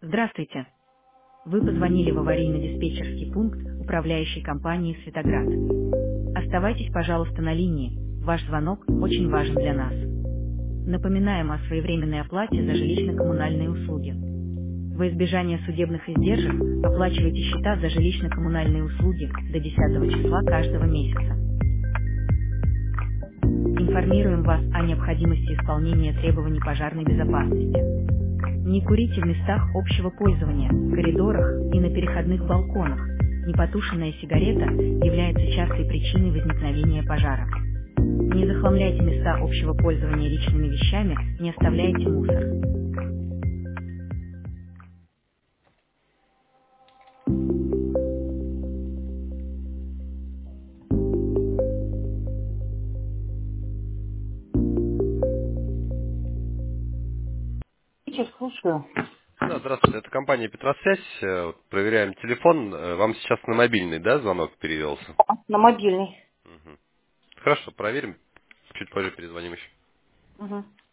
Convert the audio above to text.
Здравствуйте. Вы позвонили в аварийно-диспетчерский пункт управляющей компании «Светоград». Оставайтесь, пожалуйста, на линии. Ваш звонок очень важен для нас. Напоминаем о своевременной оплате за жилищно-коммунальные услуги. Во избежание судебных издержек оплачивайте счета за жилищно-коммунальные услуги до 10 числа каждого месяца. Информируем вас о необходимости исполнения требований пожарной безопасности. Не курите в местах общего пользования, коридорах и на переходных балконах. Непотушенная сигарета является частой причиной возникновения пожара. Не захламляйте места общего пользования личными вещами, не оставляйте мусор. Сейчас слушаю. Да, здравствуйте, это компания Петросвязь. Вот проверяем телефон. Вам сейчас на мобильный, да, звонок перевелся? На мобильный. Мгм. Хорошо, проверим. Чуть позже перезвоним еще. Угу.